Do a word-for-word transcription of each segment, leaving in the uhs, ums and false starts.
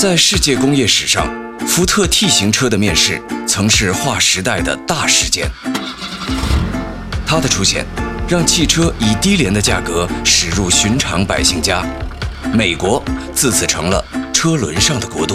在世界工业史上，福特 T 型车的面世曾是划时代的大事件。它的出现让汽车以低廉的价格驶入寻常百姓家，美国自此成了车轮上的国度。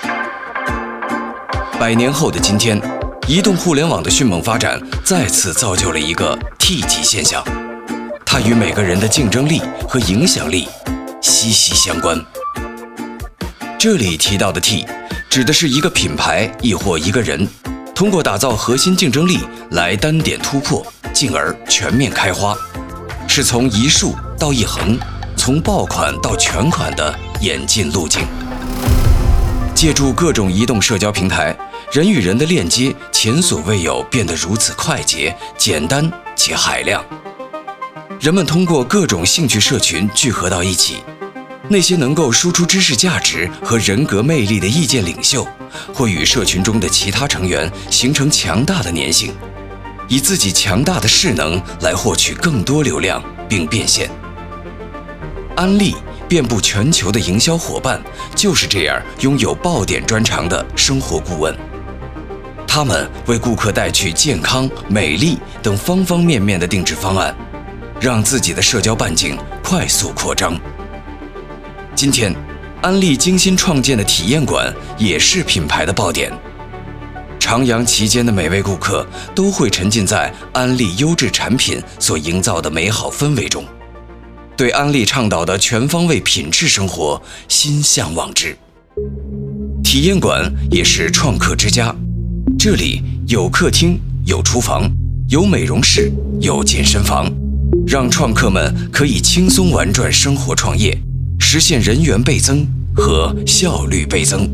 百年后的今天，移动互联网的迅猛发展再次造就了一个 T 级现象，它与每个人的竞争力和影响力息息相关。这里提到的 T 指的是一个品牌亦或一个人通过打造核心竞争力来单点突破，进而全面开花，是从一竖到一横，从爆款到全款的演进路径。借助各种移动社交平台，人与人的链接前所未有变得如此快捷、简单且海量。人们通过各种兴趣社群聚合到一起，那些能够输出知识价值和人格魅力的意见领袖，会与社群中的其他成员形成强大的粘性，以自己强大的势能来获取更多流量并变现。安利遍布全球的营销伙伴就是这样拥有爆点专长的生活顾问，他们为顾客带去健康、美丽等方方面面的定制方案，让自己的社交半径快速扩张。今天，安利精心创建的体验馆也是品牌的爆点。徜徉其间的每位顾客都会沉浸在安利优质产品所营造的美好氛围中，对安利倡导的全方位品质生活心向往之。体验馆也是创客之家，这里有客厅，有厨房，有美容室，有健身房，让创客们可以轻松玩转生活创业，实现人员倍增和效率倍增。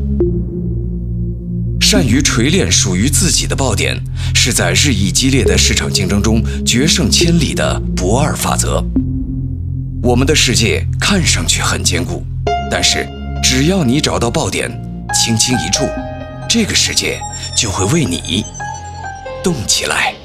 善于锤炼属于自己的爆点，是在日益激烈的市场竞争中决胜千里的不二法则。我们的世界看上去很坚固，但是只要你找到爆点，轻轻一触，这个世界就会为你动起来。